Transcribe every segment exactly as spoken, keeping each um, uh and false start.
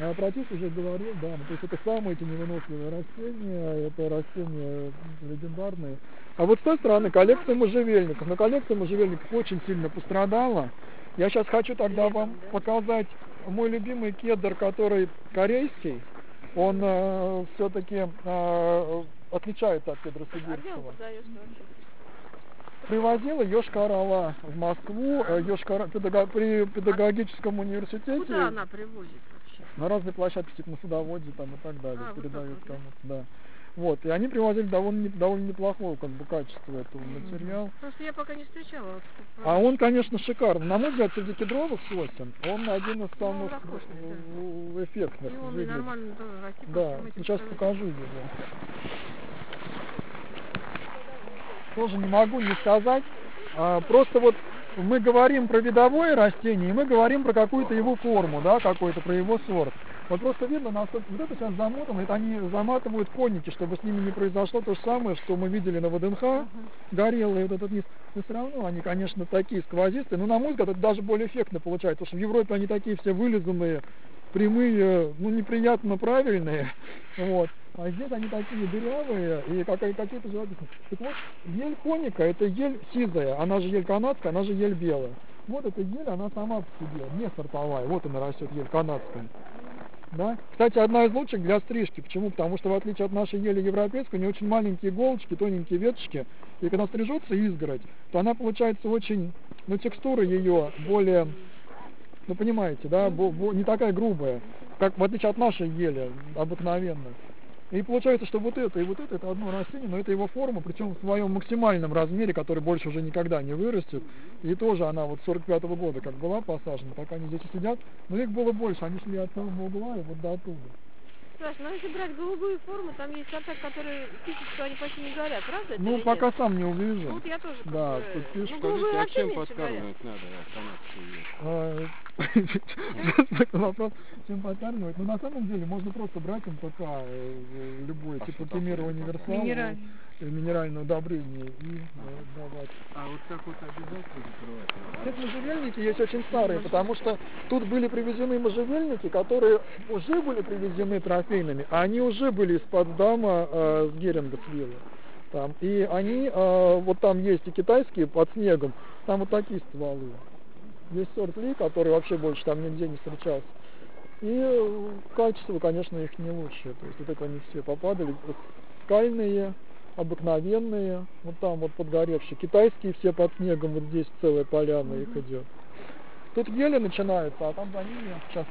А Протис уже говорил, да, ну, то есть это самые эти невыносливые растения, это растения легендарные. А вот с той стороны коллекция можжевельников. Но коллекция можжевельников очень сильно пострадала. Я сейчас хочу тогда Летом, вам да? показать мой любимый кедр, который корейский. Он э, все-таки э, отличается от кедра А где он сибирского. продается вообще? Привозила Йошкар-Ола в Москву, э, Йошкар, педагог, при педагогическом университете. Куда она привозит вообще? На разные площадки, типа на судоводе там и так далее, А, вот передают так вот, кому-то, да. Вот, и они привозили довольно, довольно неплохого как бы качества этого Mm-hmm. материала. Просто я пока не встречала. Вот, А он, конечно, шикарный. На мой взгляд, среди кедровых сосен он один из самых ну, роскошный, да. эффектных. И он выглядит. нормально тоже расти. Да, сейчас покажу его. Тоже не могу не сказать. А, просто вот мы говорим про видовое растение, и мы говорим про какую-то его форму, да, какой-то, про его сорт. Вот просто видно, насколько вот это сейчас замотано, это они заматывают конники, чтобы с ними не произошло то же самое, что мы видели на ВДНХ, uh-huh. горелый вот этот низ. Но все равно они, конечно, такие сквозистые, но на мой взгляд это даже более эффектно получается, потому что в Европе они такие все вылизанные, прямые, ну неприятно правильные, вот. А здесь они такие дырявые и какие-то живописные. Так вот, ель коника, это ель сизая, она же ель канадская, она же ель белая. Вот эта ель, она сама по себе, не сортовая, вот она растет, ель канадская. Да? Кстати, одна из лучших для стрижки. Почему? Потому что в отличие от нашей ели европейской, у нее очень маленькие иголочки, тоненькие веточки. И когда стрижется изгородь, то она получается очень, ну текстура ее более, ну понимаете, да, бо, бо, не такая грубая, как в отличие от нашей ели обыкновенной. И получается, что вот это и вот это, это одно растение, но это его форма, причем в своем максимальном размере, который больше уже никогда не вырастет. И тоже она вот с сорок пятого года как была посажена, пока они здесь и сидят, но их было больше, они шли от самого угла и вот до оттуда. Слушай, ну если брать голубую форму, там есть сорта, которые пишут, что они почти не горят, правда? Ну, это пока нет? сам не увижу. Ну, вот я тоже как да, бы... тут пишут. Ну, Скажите, а чем вообще подкармливать надо канадцы? Вопрос, чем подкармливать? Ну, на самом деле, можно просто брать эн пэ ка, любой, типа Кемира Универсал, минеральное. минеральное удобрение и давать. А вот так вот обязательно закрывать? Нет, можжевельники есть очень старые, потому что тут были привезены можжевельники, которые уже были привезены трофейными, а они уже были из Потсдама, э, с Геринга, с Виллы. Там. И они, э, вот там есть и китайские под снегом, там вот такие стволы. Есть сорт Ли, который вообще больше там нигде не встречался. И качество, конечно, их не лучшее. То есть вот это они все попадали. Скальные, обыкновенные, вот там вот подгоревшие. Китайские все под снегом, вот здесь целая поляна mm-hmm. их идет. Тут ели начинаются, а там за ними сейчас...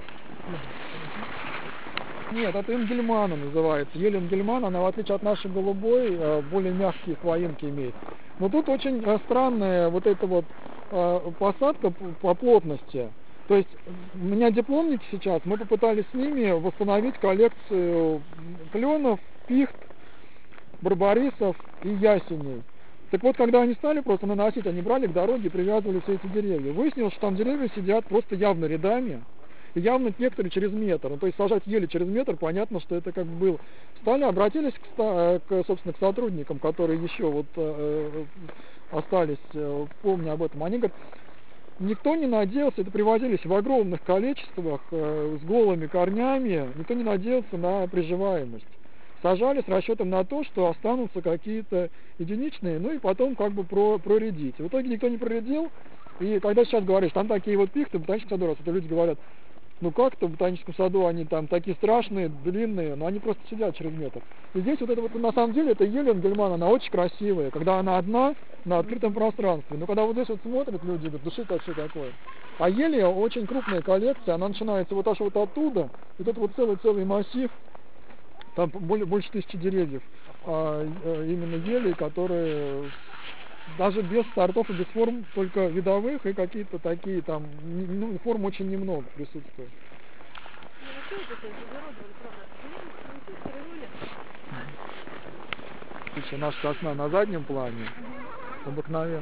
Нет, это Энгельмана называется. Ель Энгельмана, она в отличие от нашей голубой, более мягкие хвоинки имеет. Но тут очень странная вот эта вот посадка по плотности. То есть у меня дипломники сейчас, мы попытались с ними восстановить коллекцию кленов, пихт, барбарисов и ясеней. Так вот, когда они стали просто наносить, они брали к дороге и привязывали все эти деревья. Выяснилось, что там деревья сидят просто явно рядами. И явно некоторые через метр. Ну, то есть сажать ели через метр, понятно, что это как бы было. Стали, обратились к, к, собственно, к сотрудникам, которые еще вот э, остались, э, помня об этом. Они говорят, никто не надеялся, это привозились в огромных количествах, э, с голыми корнями, никто не надеялся на приживаемость. Сажали с расчетом на то, что останутся какие-то единичные, ну и потом как бы про, проредить. В итоге никто не проредил. И когда сейчас говоришь, там такие вот пихты, в ботаническом саду растут, люди говорят, ну как-то в ботаническом саду они там такие страшные, длинные, но они просто сидят через метр. И здесь вот это вот, на самом деле, это ель Энгельмана, она очень красивая, когда она одна на открытом пространстве. Но когда вот здесь вот смотрят люди, говорят, души вообще такое. А ели очень крупная коллекция, она начинается вот аж вот оттуда, и тут вот целый-целый массив, там более, больше тысячи деревьев, а, именно ели, которые... Даже без сортов и без форм, только видовых и какие-то такие там, ну, форм очень немного присутствует. Слушай, наша сосна на заднем плане, обыкновенная.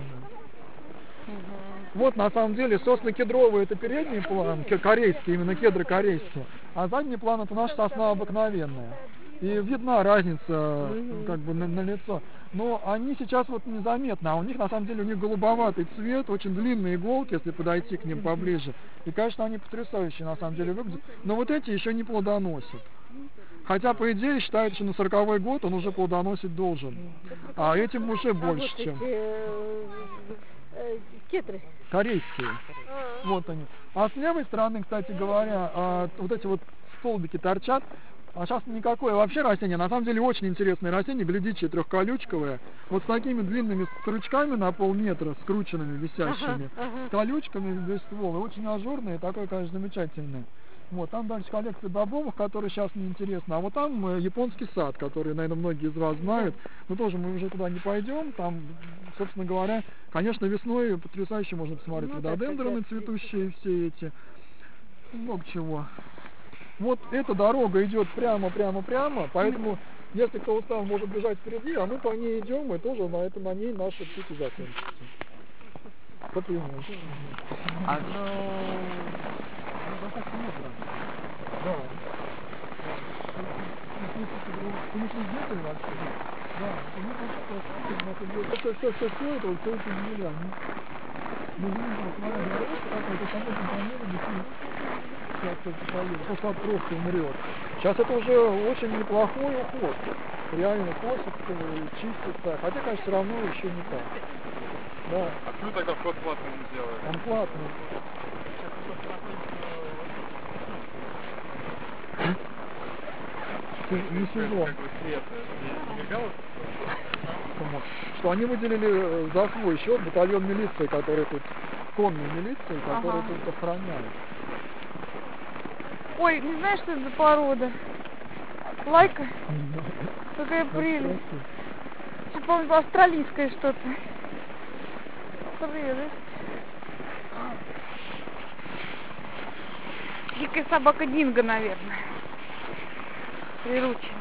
Вот на самом деле сосны кедровые это передний план, корейские, именно кедры корейские, а задний план это наша сосна обыкновенная. И видна разница как бы на, на лицо. Но они сейчас вот незаметны, а у них на самом деле у них голубоватый цвет, очень длинные иголки, если подойти к ним поближе. И, конечно, они потрясающие на самом деле выглядят. Но вот эти еще не плодоносят. Хотя, по идее, считают, что на сороковой год он уже плодоносить должен. А этим уже больше, а вот чем... эти, э, э, кетры. Корейские. А. Вот они. А с левой стороны, кстати говоря, а, вот эти вот столбики торчат. А сейчас никакое вообще растение. На самом деле очень интересное растение, глядичие трехколючковое. Вот с такими длинными стручками на полметра, скрученными, висящими. Ага, ага. С колючками весь ствол. И очень ажурное, такое, конечно, замечательное. Вот, там дальше коллекция бобовых, которые сейчас не интересны. А вот там э, японский сад, который, наверное, многие из вас знают. Но тоже мы уже туда не пойдем. Там, собственно говоря, конечно, весной потрясающе можно посмотреть Ну, рододендроны да, цветущие, все эти. Много чего. Вот эта дорога идет прямо, прямо, прямо. Поэтому, если кто устал, может бежать впереди, а мы по ней идем, и тоже на, это, на ней наши пути закончатся. А Да. Учредитель вообще. Да. Это все, все, все, это вот все это земля. Мы видим, посмотрим, это конечно, планировали, сейчас только поедет, просто от просто умрет. Сейчас это уже очень неплохой уход. Реально косится, чистится. Хотя, конечно, все равно еще не так. Да. А почему тогда вход платный не сделали? Он платный. Не сезон. Как бы свет не мигал? Что они выделили за свой счет батальон милиции, который тут, конной милиции, который Ага. тут охраняет. Ой, не знаешь, что это за порода? Лайка? Какая прелесть. Я помню, австралийское что-то. Прелесть. Дикая собака Динго, наверное. Прирученная.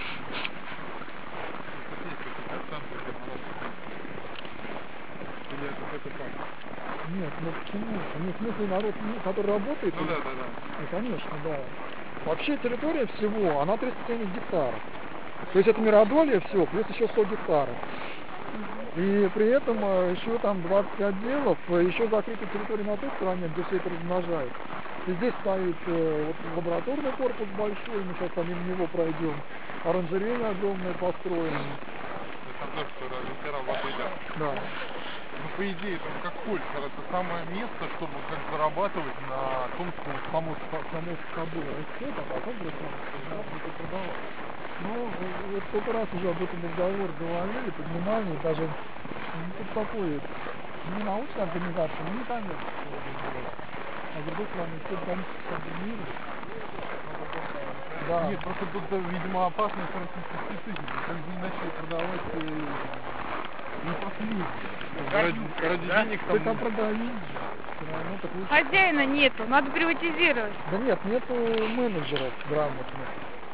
Или это какой-то парк? Нет, ну почему? Ну, в смысле, народ, который работает? Ну да, да, да. Ну, конечно, да. Вообще территория всего, она триста семьдесят гектаров. То есть это миродолье все, плюс еще сто гектаров. И при этом э, еще там двадцать отделов, э, еще закрытая территория на той стороне, где все это размножается. И здесь стоит э, вот, лабораторный корпус большой, мы сейчас помимо него пройдем. Оранжерея огромная построена. Это то, что все работает. Да. Ну, по идее, это как Кольцер, это самое место, чтобы как зарабатывать на том, что Само, само собой растет, а потом просто будет продавать. Ну, вот сколько раз уже об этом разговор говорили, поднимали, даже ну, тут такой, не научная организация, но не коммерческая организация. А с другой стороны, все коммерческие организации. Да. Нет, просто тут, видимо, опасность российской специфики. Как бы не начали продавать э, не последние. Ради, ради денег Ты там... там продаешь, все равно так лучше. Хозяина нету, надо приватизировать. Да нет, нету менеджеров грамотных.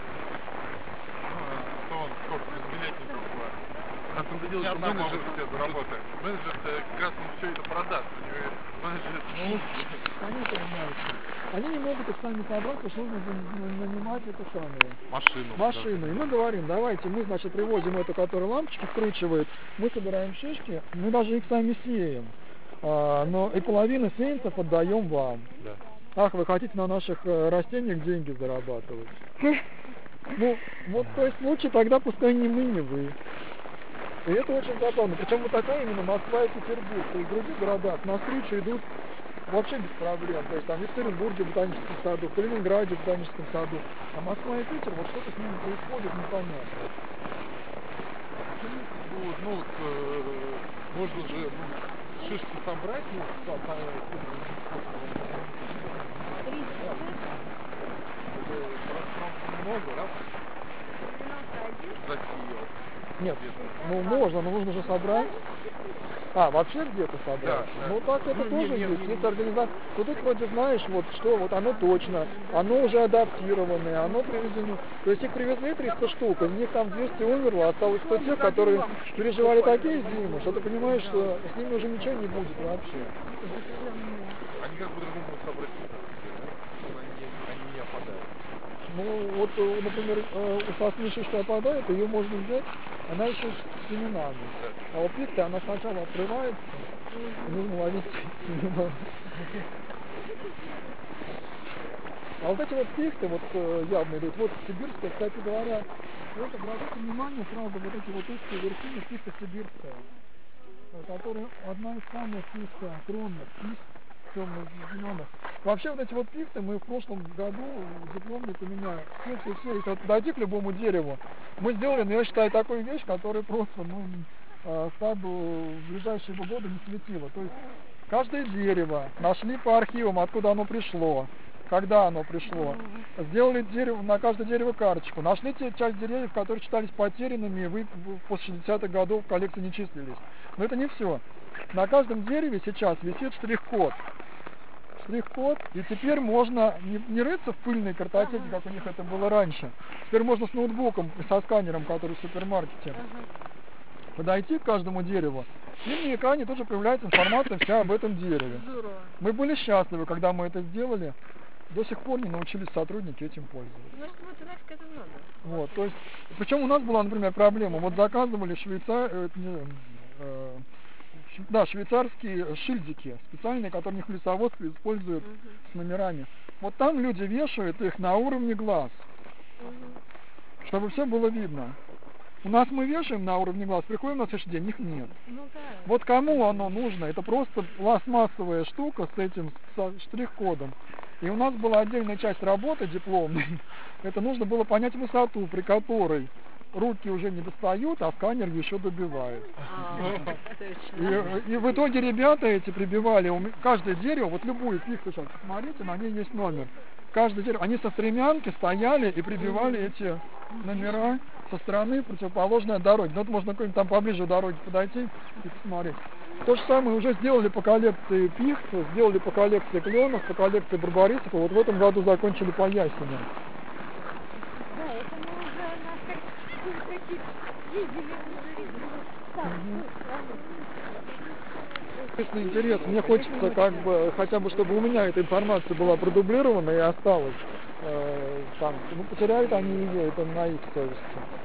Что он, сколько, безбилетников было. На самом деле, что менеджер все заработает. Менеджер как раз он все это продаст. У него менеджер это Ну, они понимают. Они не могут их сами собрать, потому что нужно нанимать это самое. машину. Машину. И мы говорим, давайте, мы, значит, привозим эту, которая лампочки вкручивает, мы собираем шишки, мы даже их сами сеем. А, но и половину сеянцев отдаем вам. Да. Ах, вы хотите на наших э, растениях деньги зарабатывать. Ну, вот, то есть лучше тогда пускай не мы, не вы. И это очень забавно. Причем вот такая именно Москва и Петербург. То есть в других городах навстречу идут вообще без проблем. То есть там в Екатеринбурге в ботаническом саду, в Калининграде в ботаническом саду. А Москва и Питер, вот что-то с ними происходит непонятно. Ну, вот, ну, вот, э, можно же ну, шишки собрать, ну, по, по, много, раз, засеял. Нет, ну можно, но нужно же собрать. А, вообще где-то собрать? Да, да. Ну так это Ну, тоже не, не, есть. не, Есть не. организация. Ну тут вроде знаешь, вот что, вот оно точно, оно уже адаптированное, оно привезено. То есть их привезли триста штук, из них там двести умерло, осталось сто тех, которые переживали такие зимы, что ты понимаешь, что с ними уже ничего не будет вообще. Они как по-другому собрать не могут, да? Они, они не опадают. Ну, вот, э, например, э, у сосны шишка опадает, ее можно взять, она еще с семенами. А у пихты она сначала открывается, и нужно ловить семена. А вот эти вот пихты, вот э, явно идут, вот сибирская, кстати говоря, вот обратите внимание сразу вот эти вот узкие вершины, пихта сибирская, э, которая одна из самых низкоокронных пихт, темно-зеленых. Вообще вот эти вот пихты мы в прошлом году, дипломник у меня, все, все, все, если вот подойти к любому дереву, мы сделали, ну, я считаю, такую вещь, которая просто, ну, э, саду в ближайшие годы не светила. То есть каждое дерево нашли по архивам, откуда оно пришло, когда оно пришло. Сделали дерево, на каждое дерево карточку. Нашли те часть деревьев, которые считались потерянными, и вы после шестидесятых годов в коллекции не числились. Но это не все. На каждом дереве сейчас висит штрих-код. Штрих-код, и теперь можно не, не рыться в пыльной картотеке, как у них это было раньше. Теперь можно с ноутбуком, со сканером, который в супермаркете, подойти к каждому дереву, и на экране тоже появляется информация вся об этом дереве. Здорово. Мы были счастливы, когда мы это сделали. До сих пор не научились сотрудники этим пользоваться. Ну, что вот нафиг это надо. Вот, то есть, причем у нас была, например, проблема. Вот заказывали швейцар, э, не, э, ш- да, швейцарские шильдики специальные, которые у них в лесоводстве используют Мгм. с номерами. Вот там люди вешают их на уровне глаз, Мгм. чтобы все было видно. У нас мы вешаем на уровне глаз, приходим на следующий день, их нет. Ну да. Вот кому оно нужно? Это просто пластмассовая штука с этим со штрих-кодом. И у нас была отдельная часть работы дипломной. Это нужно было понять высоту, при которой руки уже не достают, а сканер еще добивает. А, точно. И, и в итоге ребята эти прибивали у ме- каждое дерево, вот любую пихту сейчас посмотрите, на ней есть номер. Каждое дерево, они со стремянки стояли и прибивали эти номера со стороны противоположной от дороги. Ну, вот можно какой-нибудь там поближе к дороге подойти и посмотреть. То же самое уже сделали по коллекции пихт, сделали по коллекции кленов, по коллекции барбарисов. Вот в этом году закончили по ясеням. Да, это мы уже на каких ездили, уже видели. Так, ну, Если интересно, мне хочется как бы, хотя бы, чтобы у меня эта информация была продублирована и осталась. Э, там, ну, потеряют они ее, это на их совести.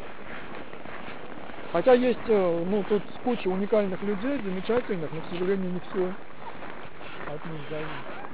Хотя есть, э, ну, тут куча уникальных людей, замечательных, но, к сожалению, не все от них зависит.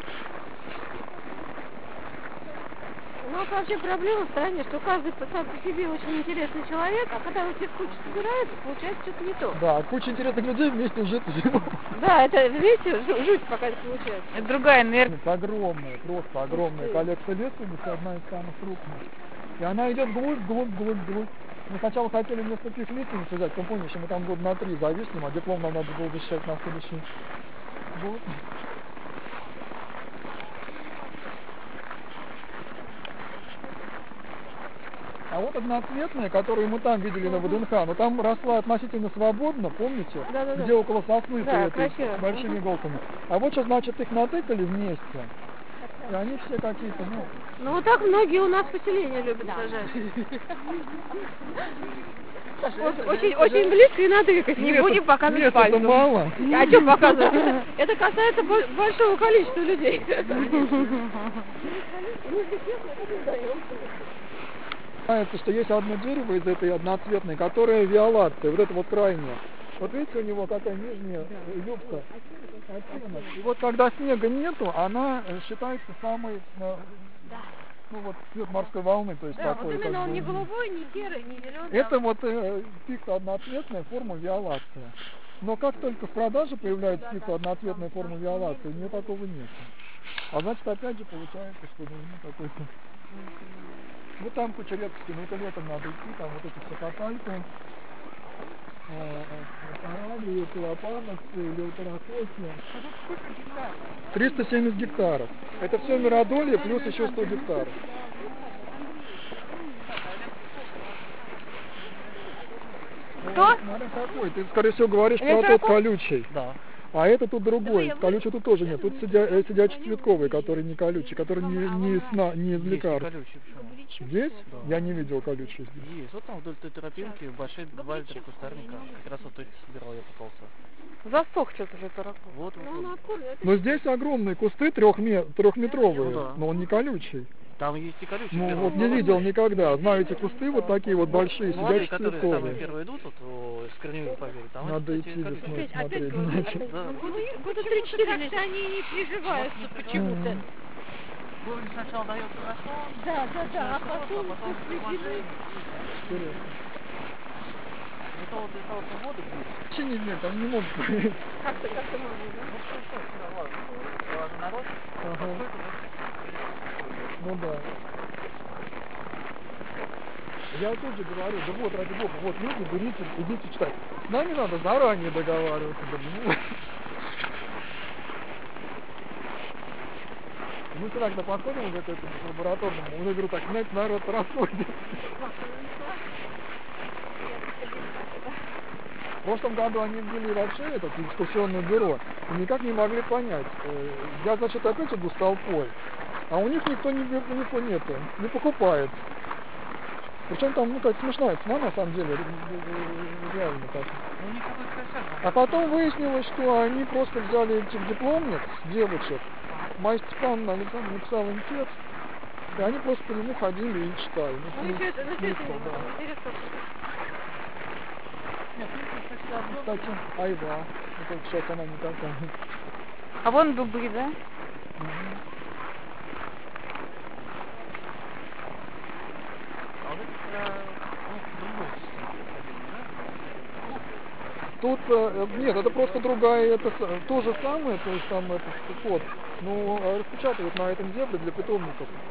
У нас вообще проблема в стране, что каждый сам по себе очень интересный человек, а когда вот все в кучу собираются, получается что-то не то. Да, куча интересных людей вместе жить живут. Да, это, видите, жу- жуть пока это получается. это другая энергия. Это огромная, просто огромная коллекция лиственницы, одна из самых крупных. И она идет глубь, глубь, глубь, глубь. Мы сначала хотели вместо пих лиственниц взять, ну помнишь, мы там год на три зависнем, а диплом нам надо было защищать на следующий год. А вот одноцветная, которую мы там видели на ВДНХ, но там росла относительно свободно, помните? Да-да-да. Где около сосны Да, этой, красиво. с большими иголками. А вот сейчас, значит, их натыкали вместе, и они все какие-то, ну... Ну вот так многие у нас поселения любят сажать. Вот очень, очень близко и натыкать. Не Нет, будем показывать нет, это пальцем. мало. А что показывать? Это касается бо- большого количества людей. Знаете, что есть одно дерево из этой одноцветной, которое виолация, вот это вот крайнее. Вот видите, у него какая нижняя э, юбка. Оттенок. И вот когда снега нету, она э, считается самой, э, ну вот цвет морской волны, то есть Да, такой. вот именно как он бы. не голубой, не серый, не зеленый. Это вот э, пихта одноцветная форма виолация. Но как только в продаже появляется пихта одноцветная форма виолации, у нее такого нет. А значит, опять же получается, что нужно какой-то... Ну там куча редкости, но это летом надо идти, там вот эти все катальки, парали, клопановцы, леутерокосия. триста семьдесят гектаров. Это все миродолье плюс еще сто гектаров. Кто? Смотря какой. Ты, скорее всего, говоришь про тот Электрокос? колючий. Да. А это тут другой. Колючий тут тоже нет. Тут сидя, э, сидячий цветковый, который не колючий, который не, не, сна, не из Есть и лекарств. колючий, почему? Здесь? Да. Я не видел колючий здесь. Есть. Вот там вдоль той тропинки большие два-три кустарника. Как раз вот их собирал, я попался. Засох что-то же таракан. Вот, вот, Ну, вот. ну откуда? Это Но здесь огромные кусты трехме- трехметровые, Ну да. но он не колючий. Там есть и колючие. Ну первые. вот не видел никогда. Знаю эти кусты вот такие вот большие, Молодые, сидячие которые самые цветковые. первые идут, вот о, с корневым побегом, там Надо эти, идти кстати, весной колючие. смотреть, значит. Да. Года три-четыре как-то они не приживаются почему-то. Мгм. Корень сначала дается на солнце, Да, да, да, а солнце, потом потом после приглашение. зимы. Интересно. Это вот это вот воду будет. Вообще не нет, там не могут проверить. Как-то, как-то можно, да? Ну что, что, сюда, ладно. Ладно, народ. Ага. Сколько, да? Ну да. Я тут же говорю, да вот, ради бога, вот люди, берите, идите читать. С нами надо заранее договариваться. Да, ну. Мы когда подходим уже к этому лабораторному, уже говорю, так, нет, народ расходится. В прошлом году они ввели вообще это экскурсионное бюро и никак не могли понять. Э, Я, значит, опять иду с толпой, а у них никто не, бе- никто нету, не покупает. Причем там, ну, как смешная цена, на самом деле, ре- ре- реально так. Ну, никакой косяк. А потом выяснилось, что они просто взяли этих дипломниц, девочек, Майя Степановна Александра написала им текст, и они просто по нему ходили и читали. Ну ничего, это, ну смысл, это да. интересно. Нет, ну, кстати, одно. Кстати, айва, ну, только сейчас она не такая. А вон дубы, да? А вот это для, ну, другой системы ходили, да? Тут, э, нет, это просто другая, это с- то же самое, то есть там этот код, но э, распечатывают на этом зебре для питомников.